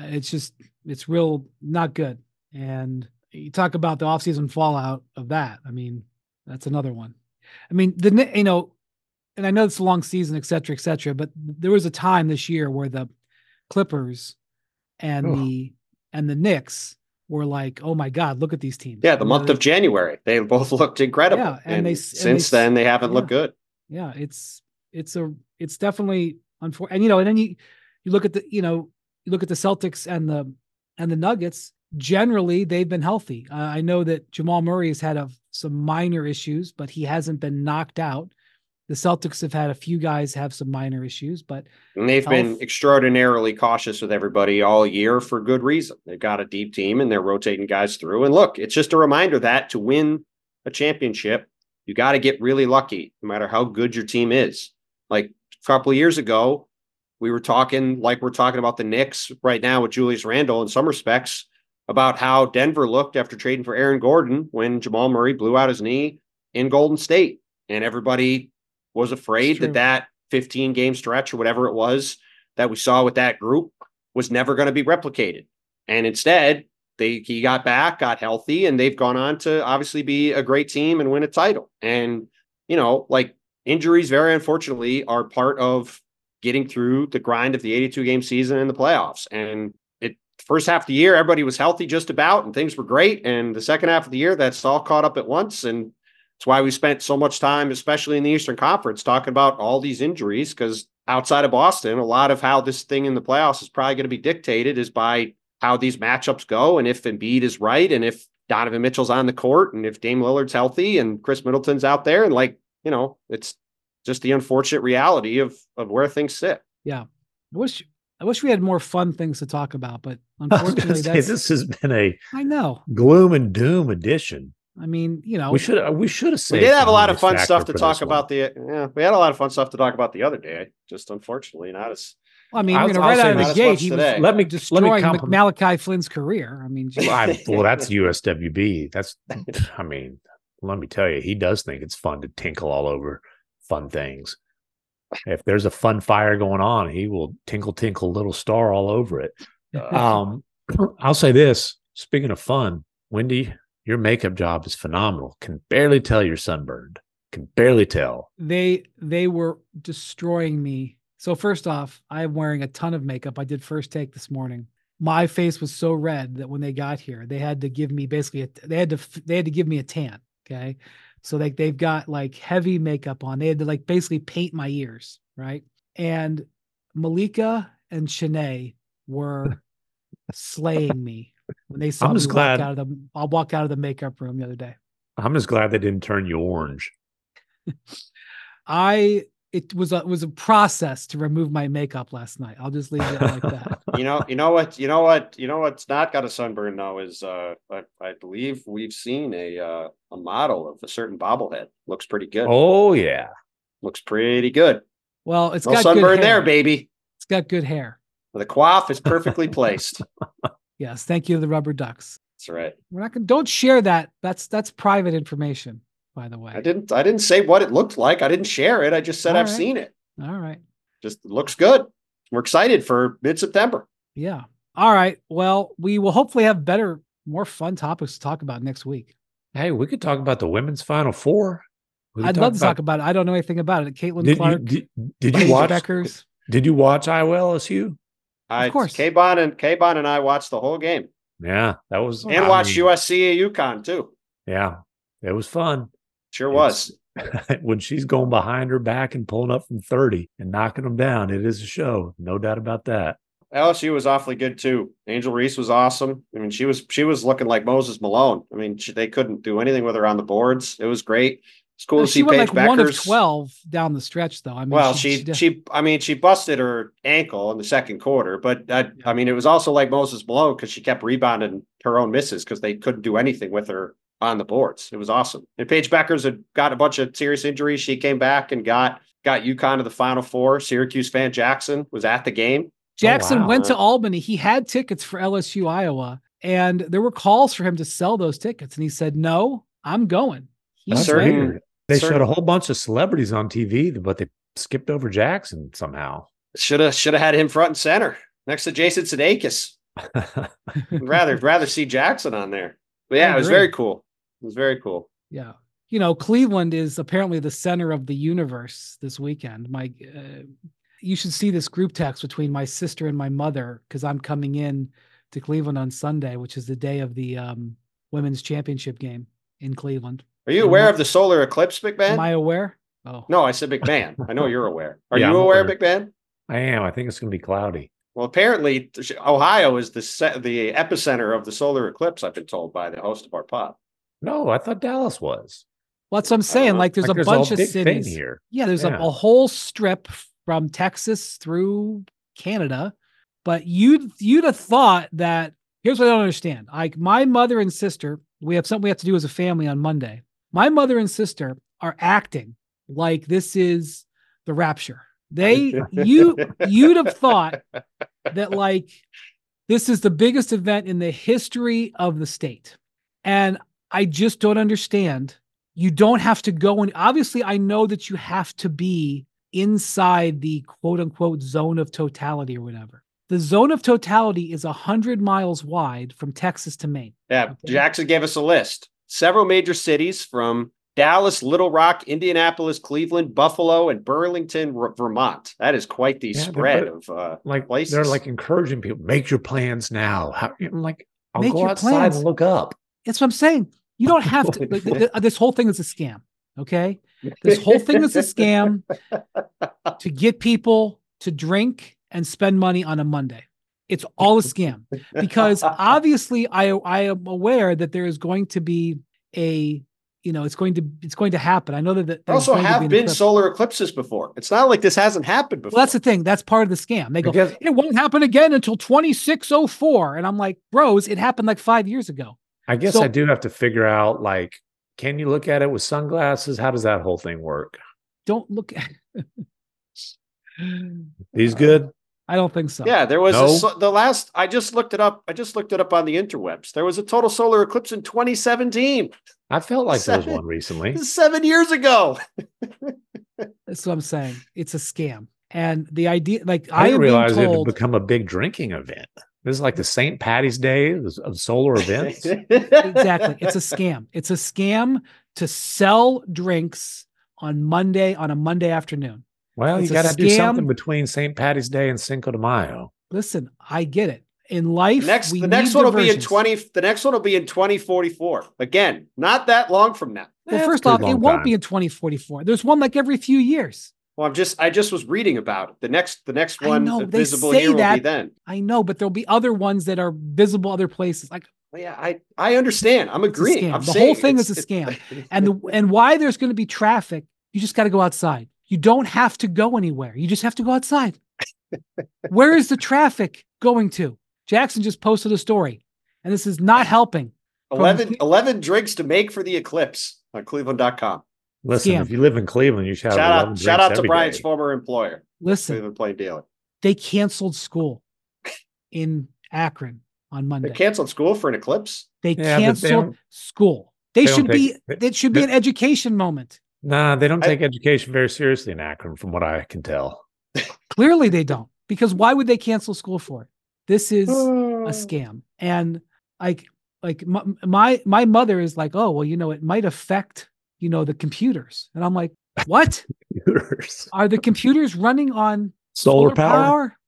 it's real not good. And you talk about the offseason fallout of that. I mean, that's another one. I mean, and I know it's a long season, et cetera, but there was a time this year where the Clippers and the Knicks were like, oh my God, look at these teams. Yeah, the month of January, they both looked incredible. Yeah, and since then they haven't looked good. Yeah, it's definitely unfortunate. And and then you look at the Celtics and the Nuggets. Generally, they've been healthy. I know that Jamal Murray has had some minor issues, but he hasn't been knocked out. The Celtics have had a few guys have some minor issues, and they've been extraordinarily cautious with everybody all year for good reason. They've got a deep team and they're rotating guys through. And look, it's just a reminder that to win a championship, you got to get really lucky, no matter how good your team is. Like a couple of years ago, we were talking like we're talking about the Knicks right now with Julius Randle in some respects, about how Denver looked after trading for Aaron Gordon when Jamal Murray blew out his knee in Golden State. And everybody was afraid that 15-game stretch or whatever it was that we saw with that group was never going to be replicated. And instead, he got back, got healthy, and they've gone on to obviously be a great team and win a title. And, injuries, very unfortunately, are part of getting through the grind of the 82-game season in the playoffs. And first half of the year, everybody was healthy just about, and things were great. And the second half of the year, that's all caught up at once. And it's why we spent so much time, especially in the Eastern Conference, talking about all these injuries, because outside of Boston, a lot of how this thing in the playoffs is probably going to be dictated is by how these matchups go. And if Embiid is right, and if Donovan Mitchell's on the court, and if Dame Lillard's healthy and Chris Middleton's out there, and it's just the unfortunate reality of where things sit. Yeah. I wish we had more fun things to talk about, but unfortunately, this has been a gloom and doom edition. I mean, we should have said we did have a lot of fun stuff to talk about. We had a lot of fun stuff to talk about the other day. Just unfortunately, not as. Well, I mean, right out of the gate, he was destroying Malachi Flynn's career. I mean, well, that's USWB. Let me tell you, he does think it's fun to tinkle all over fun things. If there's a fun fire going on, he will tinkle, tinkle, little star all over it. I'll say this. Speaking of fun, Wendy, your makeup job is phenomenal. Can barely tell you're sunburned. Can barely tell. They were destroying me. So first off, I'm wearing a ton of makeup. I did first take this morning. My face was so red that when they got here, they had to give me they had to give me a tan. Okay. So like they've got like heavy makeup on. They had to like basically paint my ears, right? And Malika and Shanae were slaying me when they saw me walk out of I'll walk out of the makeup room the other day. I'm just glad they didn't turn you orange. It was a process to remove my makeup last night. I'll just leave it like that. You know what's not got a sunburn though is I believe we've seen a model of a certain bobblehead. Looks pretty good. Oh yeah. Looks pretty good. Well, it's no got sunburn good hair. there, baby. It's got good hair. The coif is perfectly placed. Yes, thank you to the rubber ducks. That's right. We're not gonna. Don't share that. That's private information, by the way. I didn't say what it looked like. I didn't share it. I just said I've seen it. All right. Just looks good. We're excited for mid-September. Yeah. All right. Well, we will hopefully have better, more fun topics to talk about next week. Hey, we could talk about the women's Final Four. I'd love to talk about it. I don't know anything about it. Caitlin Clark. Did you watch Beckers? Did you watch Iowa LSU? Of course. K-Bon and I watched the whole game. Yeah, that was and watched USC at UConn too. Yeah, it was fun. Sure was. When she's going behind her back and pulling up from 30 and knocking them down, it is a show. No doubt about that. LSU was awfully good too. Angel Reese was awesome. I mean, she was looking like Moses Malone. I mean, they couldn't do anything with her on the boards. It was great. It's cool to see Paige Beckers. She went like 1 of 12 down the stretch, though. I mean, well, she busted her ankle in the second quarter, but I mean, it was also like Moses Malone because she kept rebounding her own misses because they couldn't do anything with her on the boards. It was awesome. And Paige Beckers had got a bunch of serious injuries. She came back and got UConn to the Final Four. Syracuse fan Jackson was at the game. Jackson went to Albany. He had tickets for LSU Iowa, and there were calls for him to sell those tickets, and he said, "No, I'm going." They showed a whole bunch of celebrities on TV, but they skipped over Jackson somehow. Should have had him front and center next to Jason Sudeikis. rather see Jackson on there. But yeah, it was very cool. It was very cool. Yeah. You know, Cleveland is apparently the center of the universe this weekend. You should see this group text between my sister and my mother because I'm coming in to Cleveland on Sunday, which is the day of the women's championship game in Cleveland. Are you aware of the solar eclipse, McMahon? Am I aware? Oh. No, I said McMahon. I know you're aware. Are you aware, McMahon? I am. I think it's going to be cloudy. Well, apparently Ohio is the epicenter of the solar eclipse, I've been told by the host of our pod. No, I thought Dallas was. Well, that's what I'm saying. Like there's a bunch of cities here. Yeah, there's a whole strip from Texas through Canada. But you'd have thought that, here's what I don't understand. Like my mother and sister, we have something we have to do as a family on Monday. My mother and sister are acting like this is the rapture. You'd have thought that like this is the biggest event in the history of the state. And I just don't understand. You don't have to go and obviously I know that you have to be inside the quote unquote zone of totality or whatever. The zone of totality is 100 miles wide from Texas to Maine. Yeah. Okay? Jackson gave us a list. Several major cities from Dallas, Little Rock, Indianapolis, Cleveland, Buffalo, and Burlington, Vermont. That is quite the spread of places. They're like encouraging people, make your plans now. I'll go outside and look up. That's what I'm saying. You don't have to. This whole thing is a scam. Okay. This whole thing is a scam to get people to drink and spend money on a Monday. It's all a scam because obviously I am aware that there is going to be it's going to happen. I know that there also have been solar eclipses before. It's not like this hasn't happened before. Well, that's the thing. That's part of the scam. They go, it won't happen again until 2604. And I'm like, bros, it happened like 5 years ago. I guess I do have to figure out, like, can you look at it with sunglasses? How does that whole thing work? Don't look at These good? I don't think so. Yeah, there was I just looked it up. I just looked it up on the interwebs. There was a total solar eclipse in 2017. I felt like there was one recently. 7 years ago. That's what I'm saying. It's a scam. And the idea, like, I didn't realize it had become a big drinking event. This is like the St. Patty's Day of solar events. Exactly. It's a scam. It's a scam to sell drinks on a Monday afternoon. Well, you got to do something between St. Patty's Day and Cinco de Mayo. Listen, I get it. In life, the next one will be in 2044. Again, not that long from now. Well, first off, it won't be in 2044. There's one like every few years. Well, I just was reading about it. The next one visible say here will that, be then. I know, but there'll be other ones that are visible other places. Like, well, yeah, I understand. I'm agreeing. The whole thing is a scam. And why there's going to be traffic, you just got to go outside. You don't have to go anywhere. You just have to go outside. Where is the traffic going to? Jackson just posted a story, and this is not helping. 11 drinks to make for the eclipse on Cleveland.com. Listen, if you live in Cleveland, you should have 11 drinks shout out to every Brian's day. former employer. Listen, Cleveland Plain Dealer. They canceled school in Akron on Monday. They canceled school for an eclipse? They canceled school. It should be an education moment. Nah, they don't take education very seriously in Akron, from what I can tell. Clearly they don't, because why would they cancel school for it? This is a scam. And like my mother is like, oh, well, it might affect, the computers. And I'm like, what? Computers. Are the computers running on solar power?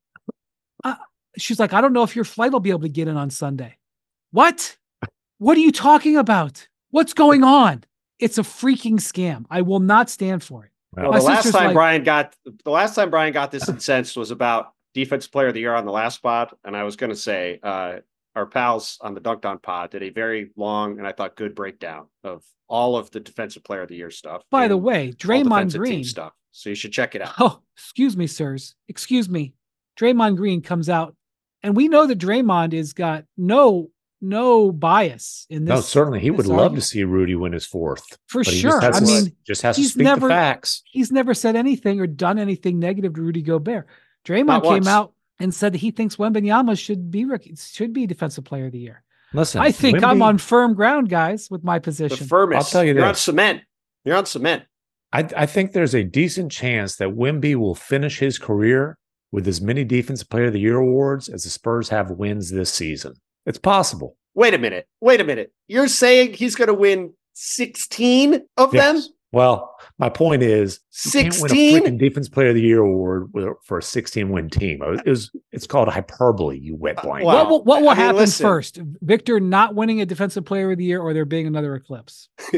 She's like, I don't know if your flight will be able to get in on Sunday. What? What are you talking about? What's going on? It's a freaking scam. I will not stand for it. Well, the last time Brian got this incensed was about Defensive Player of the Year on the last pod. And I was going to say, our pals on the Dunked On pod did a very long and I thought good breakdown of all of the Defensive Player of the Year stuff. By the way, Draymond Green stuff. So you should check it out. Oh, excuse me, sirs. Excuse me. Draymond Green comes out, and we know that Draymond has got no bias in this. No, certainly he would love to see Rudy win his fourth. For sure. Just has to speak the facts. He's never said anything or done anything negative to Rudy Gobert. Draymond came out and said that he thinks Wembanyama should be Defensive Player of the Year. Listen, I think I'm on firm ground, guys, with my position. The firmest. I'll tell you You're on cement. You're on cement. I think there's a decent chance that Wemby will finish his career with as many Defensive Player of the Year awards as the Spurs have wins this season. It's possible. Wait a minute. You're saying he's going to win 16 of them? Well, my point is, 16? You can't win a freaking Defensive Player of the Year award for a 16-win team. It's called hyperbole, you wet blank. What will happen first? Victor not winning a Defensive Player of the Year, or there being another eclipse? You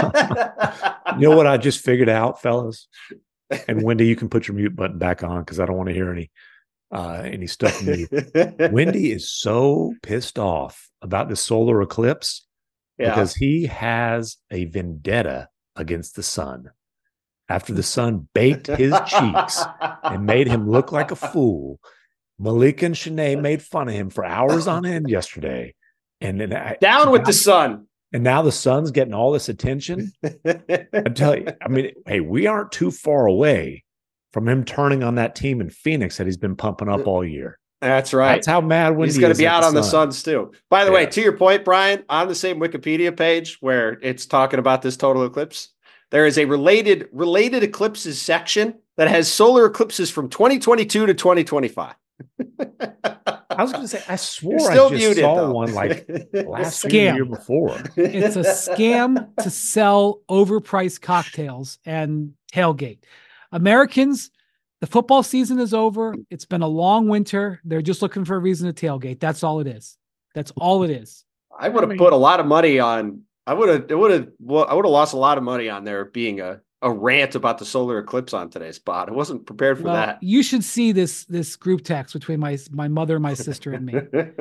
know what I just figured out, fellas? And Wendy, you can put your mute button back on because I don't want to hear any stuff from me. Wendy is so pissed off about the solar eclipse because he has a vendetta against the sun. After the sun baked his cheeks and made him look like a fool, Malika and Shanae made fun of him for hours on end yesterday. And then down with the sun. And now the sun's getting all this attention. I tell you, hey, we aren't too far away from him turning on that team in Phoenix that he's been pumping up all year. That's right. That's how mad Wendy is. He's going to be out on the Suns too. By the way, to your point, Brian, on the same Wikipedia page where it's talking about this total eclipse, there is a related eclipses section that has solar eclipses from 2022 to 2025. I was going to say, I swore I just saw one like last year before. It's a scam to sell overpriced cocktails and tailgate. Americans, the football season is over. It's been a long winter. They're just looking for a reason to tailgate. That's all it is. That's all it is. I would have put a lot of money on. I would have lost a lot of money on there being a rant about the solar eclipse on today's spot. I wasn't prepared for that. You should see this group text between my mother, my sister, and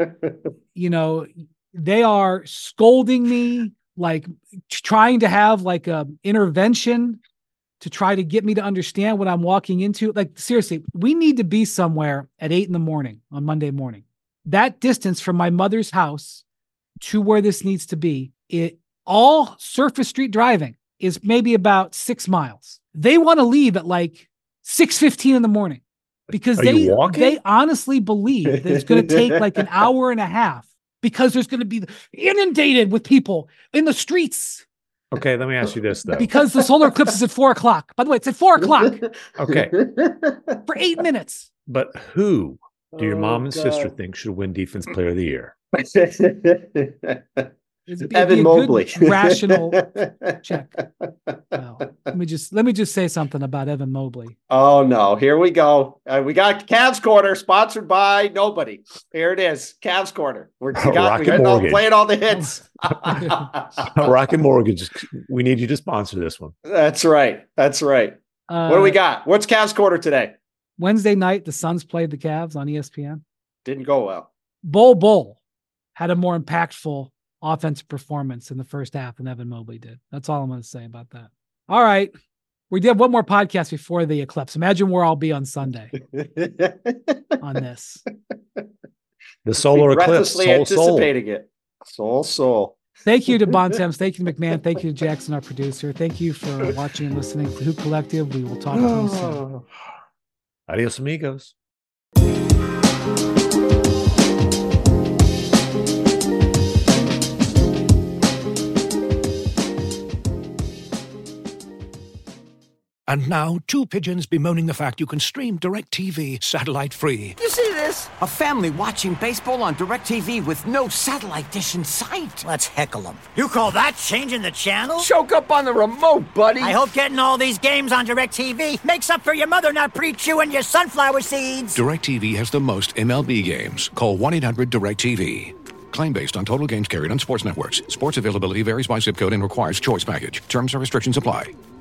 me. They are scolding me, like trying to have like a intervention to try to get me to understand what I'm walking into. Like, seriously, we need to be somewhere at 8 a.m. on Monday morning. That distance from my mother's house to where this needs to be, all surface street driving is maybe about 6 miles. They want to leave at like 6:15 in the morning because they honestly believe that it's going to take like an hour and a half because there's going to be inundated with people in the streets. Okay, let me ask you this, though. Because the solar eclipse is at 4:00. By the way, it's at 4:00. Okay. For 8 minutes. But who do your mom and sister think should win Defense Player of the Year? Evan Mobley. Rational check. No. Let me just say something about Evan Mobley. Oh no! Here we go. We got Cavs Corner, sponsored by nobody. Here it is, Cavs Corner. We got playing all the hits. Rocket Mortgage. We need you to sponsor this one. That's right. What do we got? What's Cavs Corner today? Wednesday night, the Suns played the Cavs on ESPN. Didn't go well. Bol had a more impactful offensive performance in the first half than Evan Mobley did. That's all I'm going to say about that. All right. We did have one more podcast before the eclipse. Imagine where I'll be on Sunday on this. The solar eclipse. Anticipating it. Soul. Thank you to Bontemps. Thank you to McMahon. Thank you to Jackson, our producer. Thank you for watching and listening to Hoop Collective. We will talk to you soon. Adios, amigos. And now, two pigeons bemoaning the fact you can stream DirecTV satellite-free. You see this? A family watching baseball on DirecTV with no satellite dish in sight. Let's heckle them. You call that changing the channel? Choke up on the remote, buddy. I hope getting all these games on DirecTV makes up for your mother not pre-chewing your sunflower seeds. DirecTV has the most MLB games. Call 1-800-DirecTV. Claim based on total games carried on sports networks. Sports availability varies by zip code and requires choice package. Terms and restrictions apply.